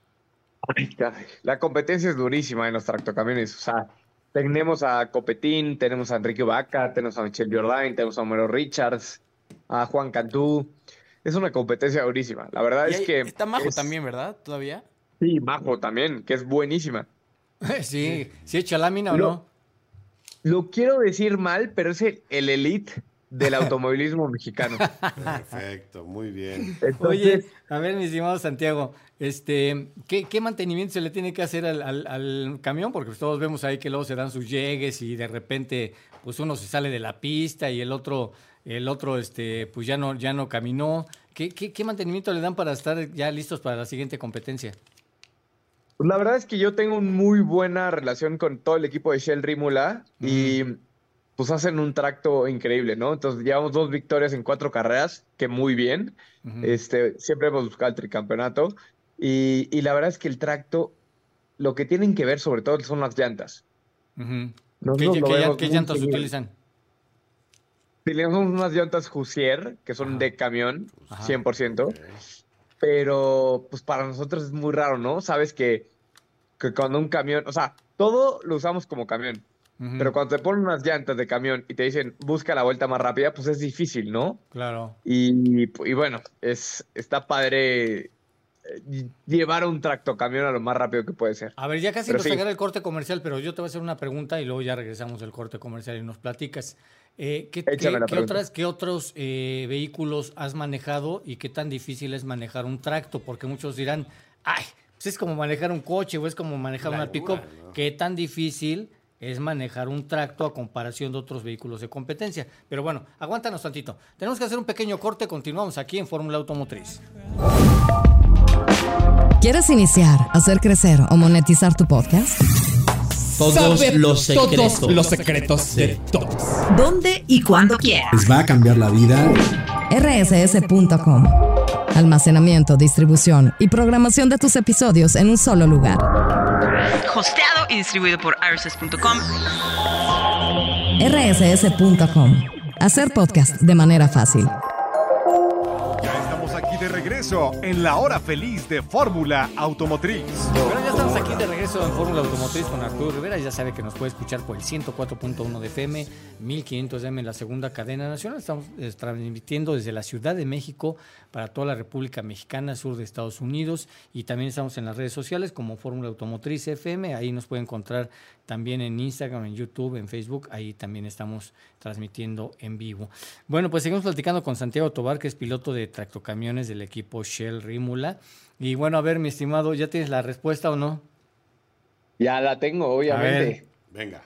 La competencia es durísima en los tractocamiones. O sea, tenemos a Copetín, tenemos a Enrique Vaca, tenemos a Michel Jourdain, tenemos a Homero Richards, a Juan Cantú. Es una competencia durísima. La verdad es que... Está Majo también, ¿verdad? ¿Todavía? Sí, Majo también, que es buenísima. Sí echa lámina o no. Lo quiero decir mal, pero es el elite del automovilismo mexicano. Perfecto, muy bien. Entonces, oye, a ver, mi estimado Santiago, ¿qué mantenimiento se le tiene que hacer al camión? Porque todos vemos ahí que luego se dan sus llegues y de repente pues uno se sale de la pista y el otro pues ya no caminó. ¿Qué mantenimiento le dan para estar ya listos para la siguiente competencia? Pues la verdad es que yo tengo una muy buena relación con todo el equipo de Shell Rímola y pues hacen un tracto increíble, ¿no? Entonces llevamos 2 victorias en 4 carreras, que muy bien. Siempre hemos buscado el tricampeonato y la verdad es que el tracto, lo que tienen que ver sobre todo son las llantas. ¿Qué llantas utilizan? Tenemos unas llantas Jussier, que son de camión, 100%. Pero pues para nosotros es muy raro, ¿no? Sabes que cuando un camión, o sea, todo lo usamos como camión. Pero cuando te ponen unas llantas de camión y te dicen busca la vuelta más rápida, pues es difícil, ¿no? Claro. Y bueno, está padre llevar un tractocamión a lo más rápido que puede ser. A ver, ya casi nos agarra el corte comercial, pero yo te voy a hacer una pregunta y luego ya regresamos del corte comercial y nos platicas. ¿Qué otros vehículos has manejado y qué tan difícil es manejar un tracto? Porque muchos dirán, ay, pues es como manejar un coche o es como manejar una pick-up. ¿No? ¿Qué tan difícil es manejar un tracto a comparación de otros vehículos de competencia? Pero bueno, aguántanos tantito. Tenemos que hacer un pequeño corte, continuamos aquí en Fórmula Automotriz. ¿Quieres iniciar, hacer crecer o monetizar tu podcast? Todos los secretos de todos. ¿Dónde y cuándo quieras? Les va a cambiar la vida. RSS.com. Almacenamiento, distribución y programación de tus episodios en un solo lugar. Hosteado y distribuido por RSS.com. RSS.com. Hacer podcast de manera fácil. Ya estamos aquí de regreso en la hora feliz de Fórmula Automotriz. Bueno, ya estamos aquí de regreso en Fórmula Automotriz con Arturo Rivera. Ya sabe que nos puede escuchar por el 104.1 de FM, 1500 AM en la segunda cadena nacional. Estamos transmitiendo desde la Ciudad de México para toda la República Mexicana, sur de Estados Unidos, y también estamos en las redes sociales como Fórmula Automotriz FM. Ahí nos puede encontrar también en Instagram, en YouTube, en Facebook. Ahí también estamos transmitiendo en vivo. Bueno, pues seguimos platicando con Santiago Tobar, que es piloto de tractocamiones del equipo Shell Rímula. Y bueno, a ver, mi estimado, ¿ya tienes la respuesta o no? Ya la tengo, obviamente. Venga.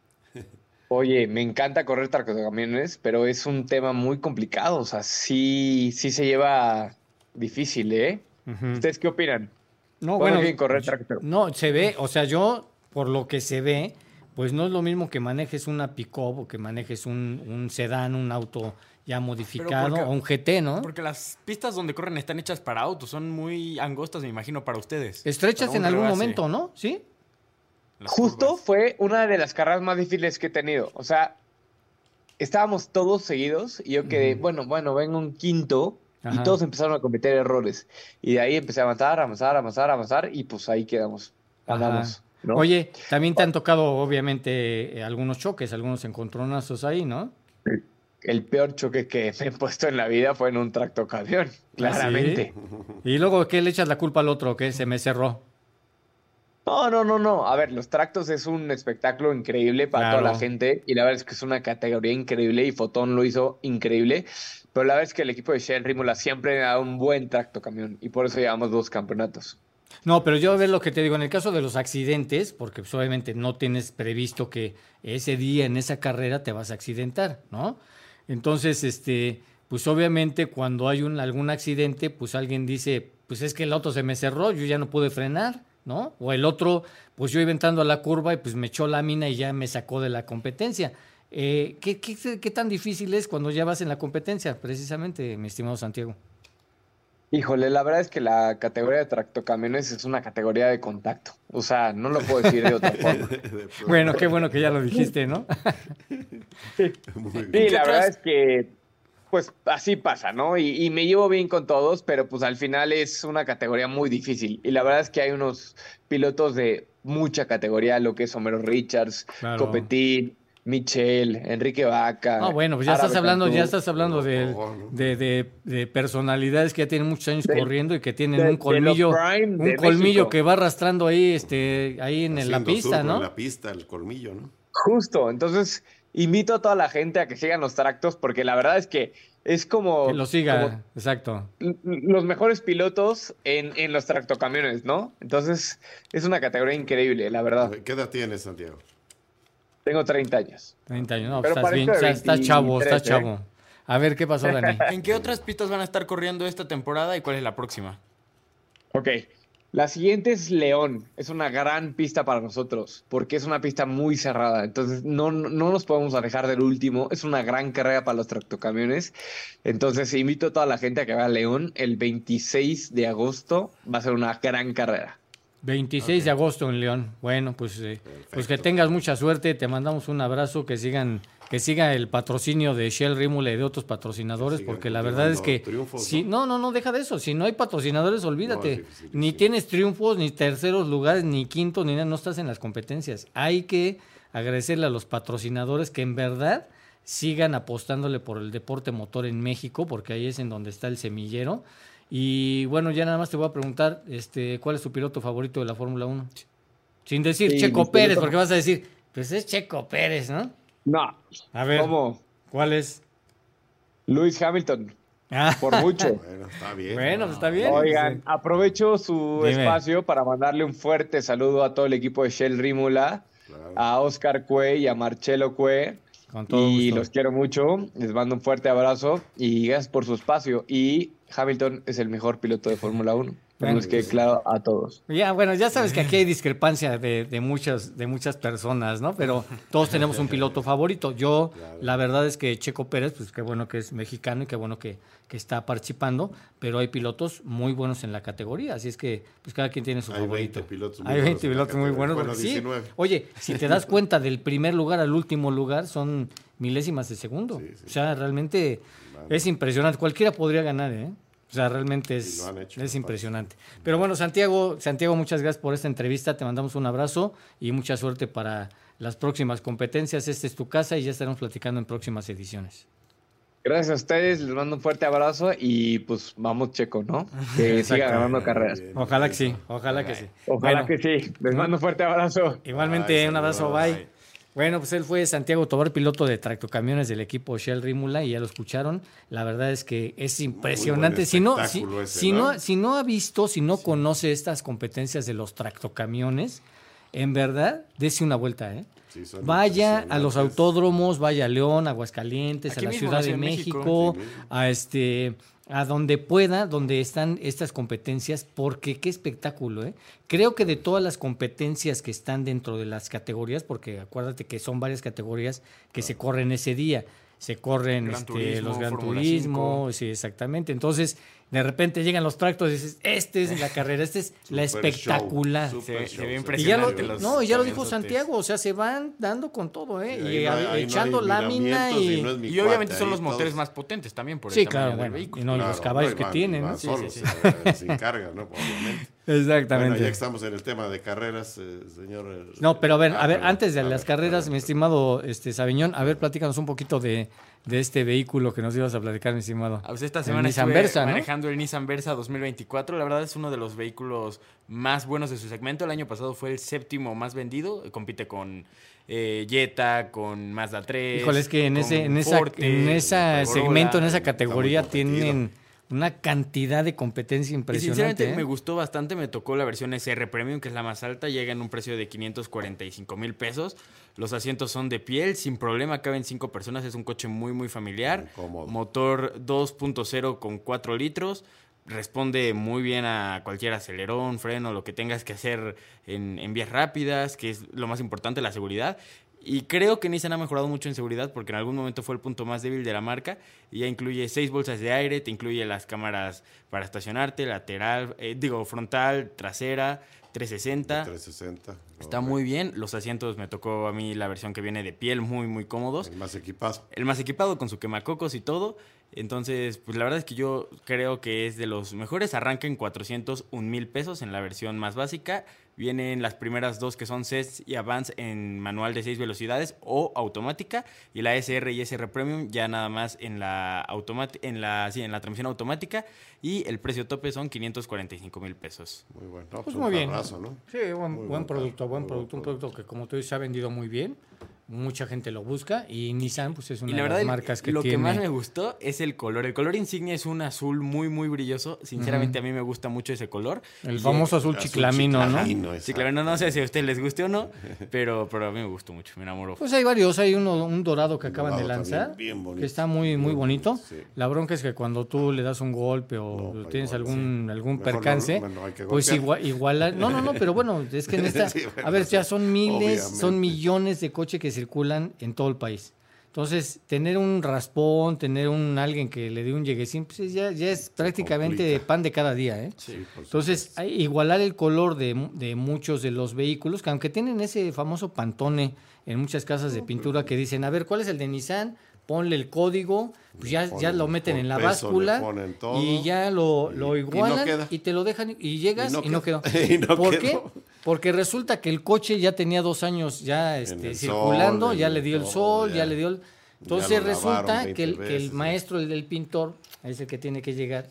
Oye, me encanta correr tractocamiones, pero es un tema muy complicado. O sea, sí se lleva difícil, ¿eh? Uh-huh. ¿Ustedes qué opinan? No, bueno, correr tractor? No, se ve, o sea, yo, por lo que se ve, pues no es lo mismo que manejes una pick-up o que manejes un sedán, un auto ya modificado, o un GT, ¿no? Porque las pistas donde corren están hechas para autos, son muy angostas, me imagino, para ustedes. Estrechas para en algún momento, ¿no? ¿Sí? Justo fue una de las carreras más difíciles que he tenido. O sea, estábamos todos seguidos y yo quedé, bueno, vengo un quinto. Ajá. Y todos empezaron a cometer errores. Y de ahí empecé a avanzar y pues ahí quedamos. Ganamos, ¿no? Oye, también te han tocado obviamente algunos choques, algunos encontronazos ahí, ¿no? El peor choque que me he puesto en la vida fue en un tractocamión, claramente. ¿Sí? ¿Y luego qué le echas la culpa al otro? ¿Que se me cerró? No. A ver, los tractos es un espectáculo increíble para toda la gente. Y la verdad es que es una categoría increíble y Fotón lo hizo increíble. Pero la verdad es que el equipo de Shell Rímula siempre ha dado un buen tractocamión. Y por eso llevamos 2 campeonatos. No, pero yo a ver lo que te digo, en el caso de los accidentes, porque pues, obviamente no tienes previsto que ese día en esa carrera te vas a accidentar, ¿no? Entonces, pues obviamente cuando hay algún accidente, pues alguien dice, pues es que el auto se me cerró, yo ya no pude frenar, ¿no? O el otro, pues yo iba entrando a la curva y pues me echó lámina y ya me sacó de la competencia. ¿Qué tan difícil es cuando ya vas en la competencia, precisamente, mi estimado Santiago? Híjole, la verdad es que la categoría de tractocamiones es una categoría de contacto. O sea, no lo puedo decir de otra forma. Bueno, qué bueno que ya lo dijiste, ¿no? Sí, la verdad es que pues así pasa, ¿no? Y me llevo bien con todos, pero pues al final es una categoría muy difícil. Y la verdad es que hay unos pilotos de mucha categoría, lo que es Homero Richards, Copetín, Michel, Enrique Vaca. Ah, bueno, pues ya estás hablando de personalidades que ya tienen muchos años corriendo y que tienen un colmillo que va arrastrando ahí, ahí en la pista, ¿no? En la pista, el colmillo, ¿no? Justo, entonces invito a toda la gente a que sigan los tractos porque la verdad es que es como... Que lo siga, exacto. Los mejores pilotos en los tractocamiones, ¿no? Entonces es una categoría increíble, la verdad. ¿Qué edad tienes, Santiago? Tengo 30 años. 30 años, no, pero estás bien, estás chavo. A ver, ¿qué pasó, Dani? ¿En qué otras pistas van a estar corriendo esta temporada y cuál es la próxima? Ok, la siguiente es León. Es una gran pista para nosotros, porque es una pista muy cerrada. Entonces, no nos podemos alejar del último. Es una gran carrera para los tractocamiones. Entonces, invito a toda la gente a que vaya a León. El 26 de agosto va a ser una gran carrera. 26 de agosto en León. Bueno, pues que tengas mucha suerte. Te mandamos un abrazo. Que siga el patrocinio de Shell Rímula y de otros patrocinadores, porque la verdad es que no deja de eso. Si no hay patrocinadores, olvídate. Ni tienes triunfos, ni terceros lugares, ni quintos, ni nada. No estás en las competencias. Hay que agradecerle a los patrocinadores que en verdad sigan apostándole por el deporte motor en México, porque ahí es en donde está el semillero. Y bueno, ya nada más te voy a preguntar, ¿cuál es tu piloto favorito de la Fórmula 1? Sin decir Checo Pérez, porque vas a decir, pues es Checo Pérez, ¿no? No. A ver, ¿cómo? ¿Cuál es? Lewis Hamilton. Por mucho. Bueno, está bien. Bueno, pues está bien. Oigan, aprovecho su espacio para mandarle un fuerte saludo a todo el equipo de Shell Rímula, a Oscar Cue y a Marcelo Cue. Con todo gusto. Los quiero mucho, les mando un fuerte abrazo y gracias por su espacio. Y Hamilton es el mejor piloto de Fórmula 1. Bueno, que claro a todos. Ya sabes que aquí hay discrepancia de muchas personas, ¿no? Pero todos tenemos un piloto favorito. Yo, la verdad es que Checo Pérez, pues qué bueno que es mexicano y qué bueno que está participando, pero hay pilotos muy buenos en la categoría, así es que pues cada quien tiene su favorito. Hay 20 pilotos muy buenos. Bueno, sí. 19. Oye, si te das cuenta, del primer lugar al último lugar son milésimas de segundo. Sí. O sea, realmente es impresionante. Cualquiera podría ganar, ¿eh? O sea, realmente es impresionante. Pero bueno, Santiago, muchas gracias por esta entrevista. Te mandamos un abrazo y mucha suerte para las próximas competencias. Esta es tu casa y ya estaremos platicando en próximas ediciones. Gracias a ustedes, les mando un fuerte abrazo y pues vamos Checo, ¿no? Que siga ganando carreras. Ojalá que sí, ojalá que sí. Ojalá que sí, les mando un fuerte abrazo. Igualmente, un abrazo, bye. Bueno, pues él fue Santiago Tobar, piloto de tractocamiones del equipo Shell Rímula, y ya lo escucharon. La verdad es que es impresionante. Si no ha visto, si no conoce estas competencias de los tractocamiones, en verdad, dése una vuelta, ¿eh? Sí, vaya a los autódromos, vaya a León, Aguascalientes, aquí a la Ciudad de México, a donde pueda, donde están estas competencias, porque qué espectáculo, ¿eh? Creo que de todas las competencias que están dentro de las categorías, porque acuérdate que son varias categorías que se corren ese día, se corren los Gran Turismo, sí, exactamente. Entonces, de repente llegan los tractos y dices, esta es la carrera, esta es la espectacular. Se ve impresionante. Ya lo dijo Santiago, o sea, se van dando con todo, ¿eh? Y echando lámina y obviamente son los motores más potentes también por el tamaño del vehículo. Y los caballos que tienen, ¿no? Sin carga, ¿no? Obviamente. Exactamente. Bueno, ya que estamos en el tema de carreras, señor. No, pero a ver, antes de las carreras, mi estimado Sabiñón, a ver, platícanos un poquito de este vehículo que nos ibas a platicar, mi estimado. Pues esta semana estuve manejando el Nissan Versa 2024. La verdad es uno de los vehículos más buenos de su segmento. El año pasado fue el 7º más vendido. Compite con Jetta, con Mazda 3. Híjole, es que en ese segmento, en esa categoría tienen una cantidad de competencia impresionante. Y sinceramente me gustó bastante. Me tocó la versión SR Premium, que es la más alta. Llega en un precio de 545,000 pesos. Los asientos son de piel, sin problema, caben 5 personas. Es un coche muy, muy familiar. Motor 2.0 con 4 litros. Responde muy bien a cualquier acelerón, freno, lo que tengas que hacer en vías rápidas, que es lo más importante, la seguridad. Y creo que Nissan ha mejorado mucho en seguridad, porque en algún momento fue el punto más débil de la marca. Y ya incluye 6 bolsas de aire, te incluye las cámaras para estacionarte, lateral, frontal, trasera, 360. Está muy bien. Los asientos, me tocó a mí la versión que viene de piel, muy, muy cómodos. El más equipado. El más equipado, con su quemacocos y todo. Entonces, pues la verdad es que yo creo que es de los mejores. Arranca en 401,000 pesos en la versión más básica. Vienen las primeras dos, que son CES y Advance, en manual de 6 velocidades o automática, y la SR y SR Premium ya nada más en la transmisión automática, y el precio tope son 545,000 pesos. Muy bueno. Pues muy bien. Abrazo, ¿no? Sí, buen producto, un producto que, como tú dices, se ha vendido muy bien. Mucha gente lo busca, y Nissan pues es una de las marcas que lo tiene. Que más me gustó es el color. El color insignia es un azul muy, muy brilloso. Sinceramente, a mí me gusta mucho ese color. El famoso azul chiclamino, ¿no? Chiclamino, no sé si a ustedes les guste o no, pero a mí me gustó mucho, me enamoró. Pues hay varios, hay un dorado que acaban de lanzar, bien bonito, que está muy, muy bonito. Sí. La bronca es que cuando tú le das un golpe o tienes algún percance, pues igual, no, pero bueno, es que en esta, sí, bueno, a ver, ya son son millones de coches que circulan en todo el país. Entonces, tener un raspón, tener alguien que le dé un lleguecín, pues ya es prácticamente pan de cada día, ¿eh? Sí, entonces, igualar el color de muchos de los vehículos, que aunque tienen ese famoso Pantone en muchas casas de pintura que dicen, a ver, ¿cuál es el de Nissan? Ponle el código, pues ya lo meten en la báscula y ya lo igualan y te lo dejan y llegas y no quedó. ¿Por qué? Porque resulta que el coche ya tenía 2 años ya circulando, ya le dio el sol, ya le dio Entonces resulta que el maestro, el del pintor, es el que tiene que llegar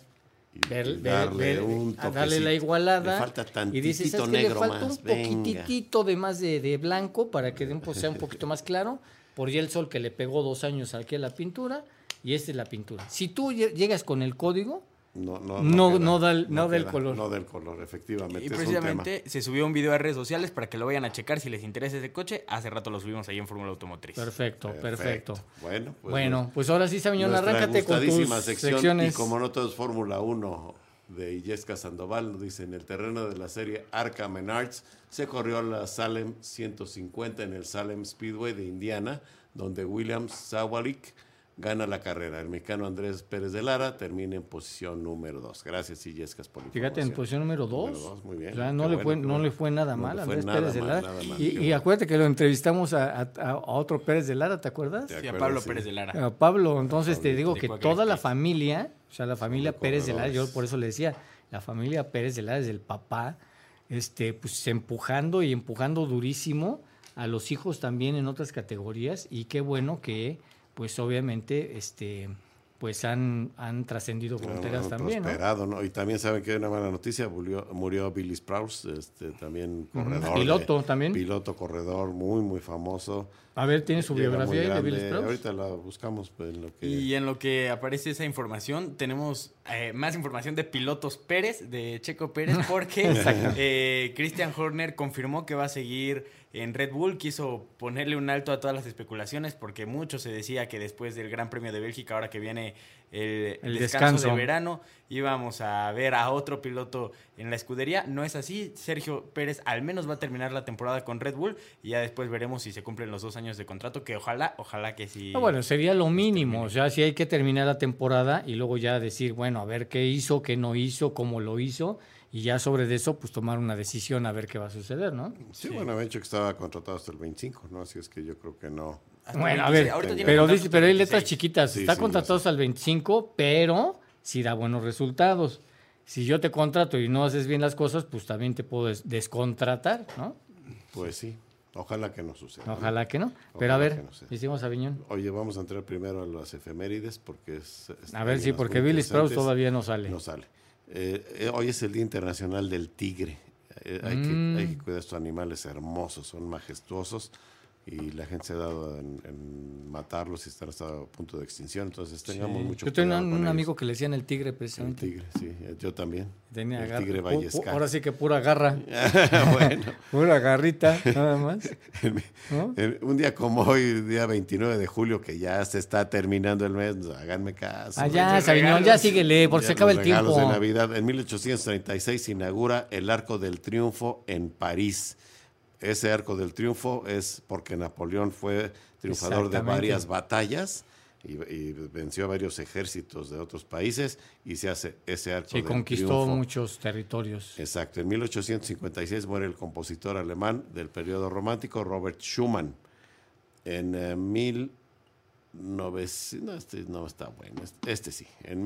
a darle la igualada y dice, ¿sabes qué? Le falta un poquitito de más de blanco para que sea un poquito más claro, por ya el sol que le pegó 2 años aquí a la pintura, y esta es la pintura. Si tú llegas con el código, no da el color. No del color, efectivamente. Y precisamente se subió un video a redes sociales para que lo vayan a checar si les interesa ese coche. Hace rato lo subimos ahí en Fórmula Automotriz. Perfecto. Bueno, pues ahora sí, Sabiñón, arráncate con tus secciones. Y como no todo es Fórmula 1 de Illesca Sandoval, nos dice, en el terreno de la serie Arca Menards se corrió la Salem 150 en el Salem Speedway de Indiana, donde William Zawalik gana la carrera. El mexicano Andrés Pérez de Lara termina en posición número 2. Gracias, Illescas, por la Fíjate, en posición número 2. Muy bien. O sea, no le fue nada mal a Andrés Pérez de Lara. Y bueno. acuérdate que lo entrevistamos a otro Pérez de Lara, ¿te acuerdas? Sí, a Pablo Pérez de Lara. A Pablo, entonces te digo que toda la familia, o sea, la familia Pérez de Lara, yo por eso le decía, la familia Pérez de Lara, desde el papá, pues empujando durísimo a los hijos también en otras categorías, y qué bueno que pues obviamente pues han trascendido fronteras también, prosperado, ¿no? Y también saben que hay una mala noticia, murió Billy Sprouse, también corredor. Piloto también. Piloto, corredor, muy, muy famoso. A ver, ¿tiene su biografía ahí de Billy Sprouse? Ahorita la buscamos en lo que... Y en lo que aparece esa información, tenemos más información de pilotos Pérez, de Checo Pérez, porque Christian Horner confirmó que va a seguir en Red Bull. Quiso ponerle un alto a todas las especulaciones, porque mucho se decía que después del Gran Premio de Bélgica, ahora que viene el descanso de verano, íbamos a ver a otro piloto en la escudería. No es así. Sergio Pérez al menos va a terminar la temporada con Red Bull, y ya después veremos si se cumplen los 2 años de contrato, que ojalá que sí. Bueno, sería lo mínimo. O sea, si hay que terminar la temporada y luego ya decir, bueno, a ver qué hizo, qué no hizo, cómo lo hizo, y ya sobre de eso, pues tomar una decisión a ver qué va a suceder, ¿no? Sí, bueno, había dicho que estaba contratado hasta el 25, ¿no? Así es que yo creo que no. Bueno, a ver, pero hay letras chiquitas. Está contratado hasta el 25, pero sí da buenos resultados. Si yo te contrato y no haces bien las cosas, pues también te puedo descontratar, ¿no? Pues sí. Ojalá que no suceda. Ojalá que no. Pero a ver, hicimos Aviñón. Oye, vamos a entrar primero a las efemérides porque a ver, sí, porque Billy Sprouse todavía no sale. No sale. Hoy es el Día Internacional del Tigre. Hay que cuidar estos animales hermosos, son majestuosos, y la gente se ha dado en matarlos y están hasta a punto de extinción. Entonces tengamos mucho cuidado. Yo tenía un amigo que le decían el tigre, precisamente. El tigre, sí, yo también. Tenía el tigre Vallesca. Ahora sí que pura garra. Bueno. Pura garrita, nada más. ¿No? Un día como hoy, día 29 de julio, que ya se está terminando el mes, háganme caso. Ya, Sabiñón, ya síguele, porque se acaba el tiempo. De Navidad. En 1836 se inaugura el Arco del Triunfo en París. Ese Arco del Triunfo es porque Napoleón fue triunfador de varias batallas y venció a varios ejércitos de otros países, y se hace ese Arco del Triunfo. Sí, conquistó muchos territorios. Exacto. En 1856 muere el compositor alemán del periodo romántico, Robert Schumann. En 1900... No está bueno. Sí. En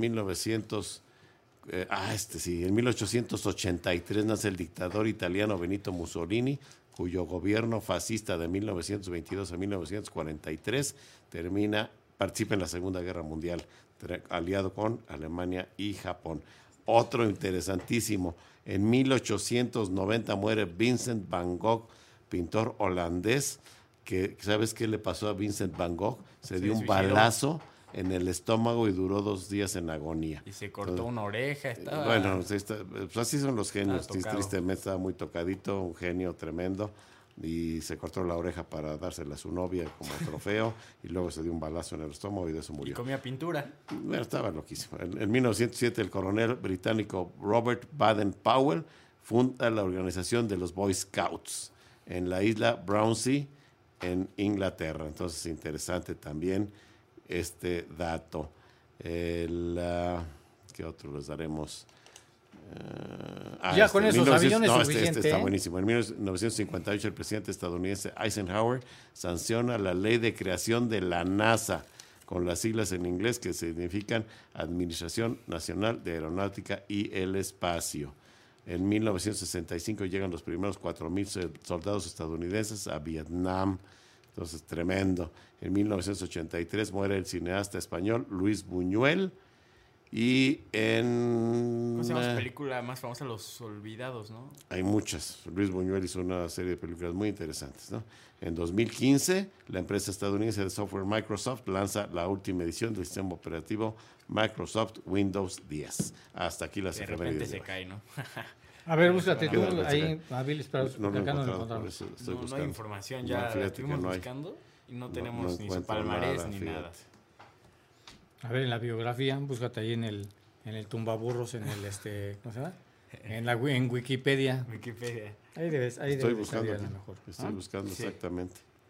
1883 nace el dictador italiano Benito Mussolini, cuyo gobierno fascista de 1922 a 1943 participa en la Segunda Guerra Mundial, aliado con Alemania y Japón. Otro interesantísimo, en 1890 muere Vincent van Gogh, pintor holandés, que ¿sabes qué le pasó a Vincent van Gogh? Se dio un balazo en el estómago y duró 2 días en agonía. Y se cortó una oreja. Bueno, pues así son los genios. Tristemente estaba muy tocadito, un genio tremendo, y se cortó la oreja para dársela a su novia como trofeo, y luego se dio un balazo en el estómago y de eso murió. Y comía pintura. Bueno, estaba loquísimo. En 1907 el coronel británico Robert Baden-Powell funda la organización de los Boy Scouts en la isla Brownsea, en Inglaterra. Entonces, interesante también este dato. ¿Qué otro les daremos? Ya con esos aviones es suficiente. Este está buenísimo. En 1958 el presidente estadounidense Eisenhower sanciona la ley de creación de la NASA, con las siglas en inglés que significan Administración Nacional de Aeronáutica y el Espacio. En 1965 llegan los primeros 4,000 soldados estadounidenses a Vietnam. Entonces, tremendo. En 1983 muere el cineasta español Luis Buñuel. Y ¿Cómo se llama su película más famosa? Los Olvidados, ¿no? Hay muchas. Luis Buñuel hizo una serie de películas muy interesantes, ¿no? En 2015, la empresa estadounidense de software Microsoft lanza la última edición del sistema operativo Microsoft Windows 10. Hasta aquí las efemérides. De repente se cae, ¿no? A ver, búscate tú ahí, a Billy Sprouse. No hay información, ya la estuvimos buscando y no tenemos ni su palmarés ni nada. A ver, en la biografía, búscate ahí en el tumbaburros, en el ¿cómo se llama? En Wikipedia. Wikipedia. Ahí debes Estoy buscando, salir a lo mejor. Estoy buscando exactamente.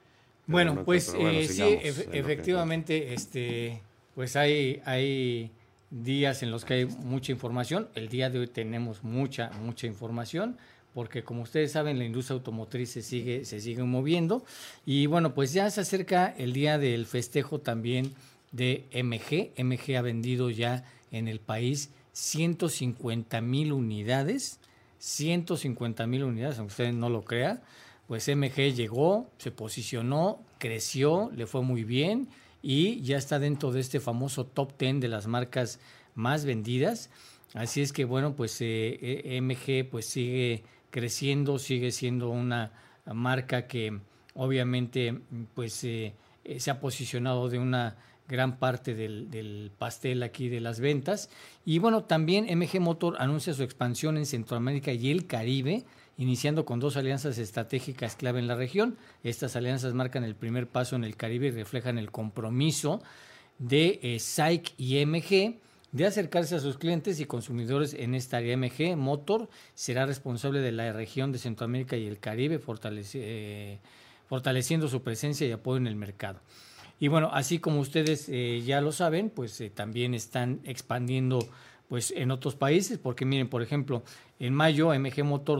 Bueno, pues sí, efectivamente, pues hay días en los que hay mucha información. El día de hoy tenemos mucha información, porque como ustedes saben, la industria automotriz se sigue moviendo. Y bueno, pues ya se acerca el día del festejo también de MG. MG ha vendido ya en el país 150,000 unidades. 150,000 unidades, aunque ustedes no lo crean. Pues MG llegó, se posicionó, creció, le fue muy bien y ya está dentro de este famoso top 10 de las marcas más vendidas. Así es que bueno, pues MG pues sigue creciendo, sigue siendo una marca que obviamente pues se ha posicionado de una gran parte del pastel aquí de las ventas. Y bueno, también MG Motor anuncia su expansión en Centroamérica y el Caribe, iniciando con 2 alianzas estratégicas clave en la región. Estas alianzas marcan el primer paso en el Caribe y reflejan el compromiso de SAIC y MG de acercarse a sus clientes y consumidores en esta área. MG Motor será responsable de la región de Centroamérica y el Caribe, fortaleciendo su presencia y apoyo en el mercado. Y bueno, así como ustedes ya lo saben, pues también están expandiendo pues en otros países, porque miren, por ejemplo, en mayo MG Motor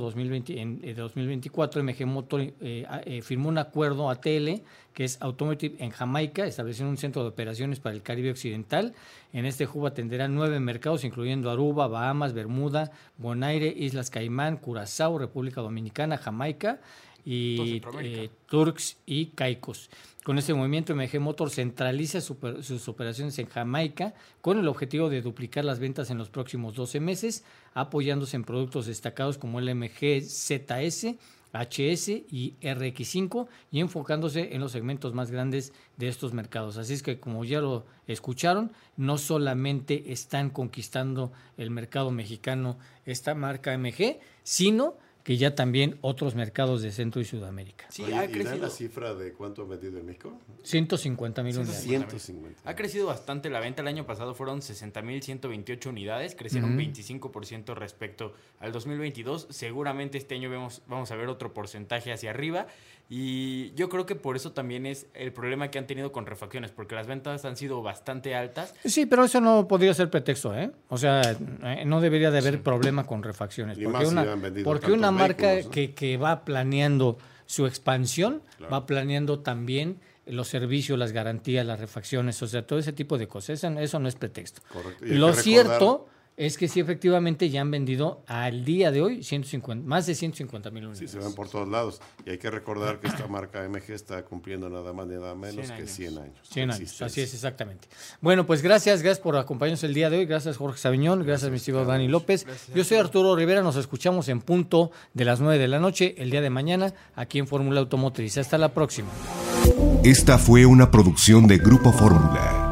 2024, MG Motor firmó un acuerdo ATL, que es Automotive en Jamaica, estableció un centro de operaciones para el Caribe Occidental. En este hub atenderá 9 mercados, incluyendo Aruba, Bahamas, Bermuda, Bonaire, Islas Caimán, Curazao, República Dominicana, Jamaica y Turks y Caicos. Con este movimiento, MG Motor centraliza sus operaciones en Jamaica con el objetivo de duplicar las ventas en los próximos 12 meses, apoyándose en productos destacados como el MG ZS, HS y RX5 y enfocándose en los segmentos más grandes de estos mercados. Así es que, como ya lo escucharon, no solamente están conquistando el mercado mexicano esta marca MG, sino que ya también otros mercados de Centro y Sudamérica. Sí, oye, ¿y dan la cifra de cuánto ha vendido en México? 150,000 unidades. 150. Ha crecido bastante la venta. El año pasado fueron 60,128 unidades, crecieron 25% respecto al 2022. Seguramente este año vamos a ver otro porcentaje hacia arriba. Y yo creo que por eso también es el problema que han tenido con refacciones, porque las ventas han sido bastante altas. Sí, pero eso no podría ser pretexto, ¿eh? O sea, no debería de haber problema con refacciones. Porque una marca, ¿no?, que va planeando su expansión, va planeando también los servicios, las garantías, las refacciones, o sea, todo ese tipo de cosas. Eso no es pretexto. Correcto. Lo cierto es que sí, efectivamente, ya han vendido al día de hoy más de 150,000 unidades. Sí, se ven por todos lados. Y hay que recordar que esta marca MG está cumpliendo nada más ni nada menos que 100 años. 100 años, así es, exactamente. Bueno, pues gracias por acompañarnos el día de hoy. Gracias, Jorge Sabiñón. Gracias, mi estimado Dani López. Gracias. Yo soy Arturo Rivera. Nos escuchamos en punto de las 9 de la noche, el día de mañana, aquí en Fórmula Automotriz. Hasta la próxima. Esta fue una producción de Grupo Fórmula.